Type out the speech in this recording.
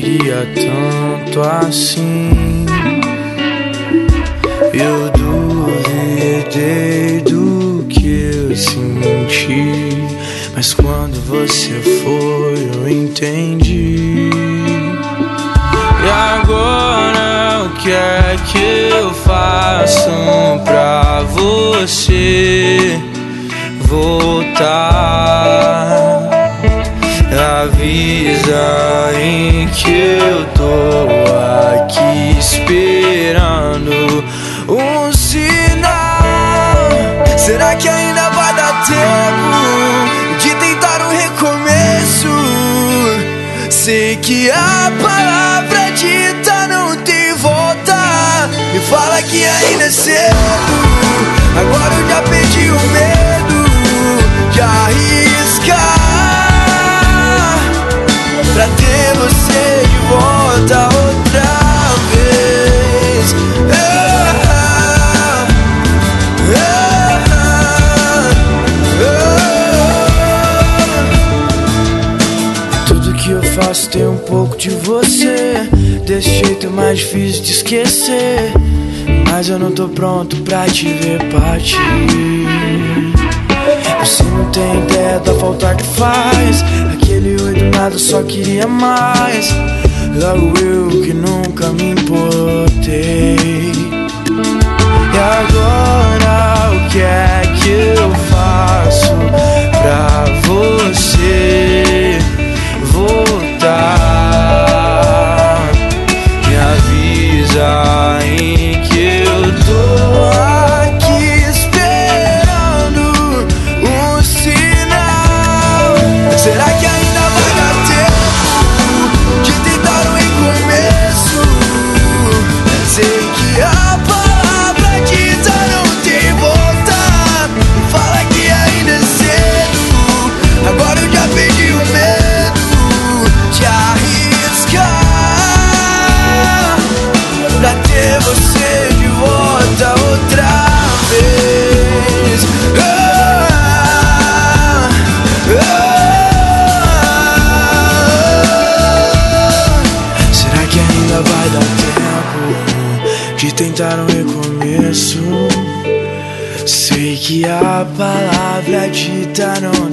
queria tanto assim. Eu duvidei do que eu senti, mas quando você foi eu entendi. E agora o que é que eu faço pra você voltar? Avisa em que eu tô aqui esperando um sinal. Será que ainda vai dar tempo de tentar um recomeço? Sei que a palavra dita não tem volta. Me fala que ainda é cedo. Agora eu já perdi o medo de arriscar pra ter você de volta outra vez. Tudo que eu faço tem um pouco de você. Desse jeito é mais difícil de esquecer, mas eu não tô pronto pra te ver partir. Você não tem ideia da falta que faz. Aquele oi do nada só queria mais. Logo eu que nunca me importei. E agora o que é que eu faço pra você voltar? Me avisa em que eu tô aqui esperando um sinal. Será que ainda vai dar tempo de tentar um recomeço? Sei que a palavra dita não tem volta. Fala que ainda é cedo. Agora eu já perdi o medo de arriscar pra ter você de volta outra vez. Será que ainda vai dar tempo de tentar um recomeço? Sei que a palavra dita não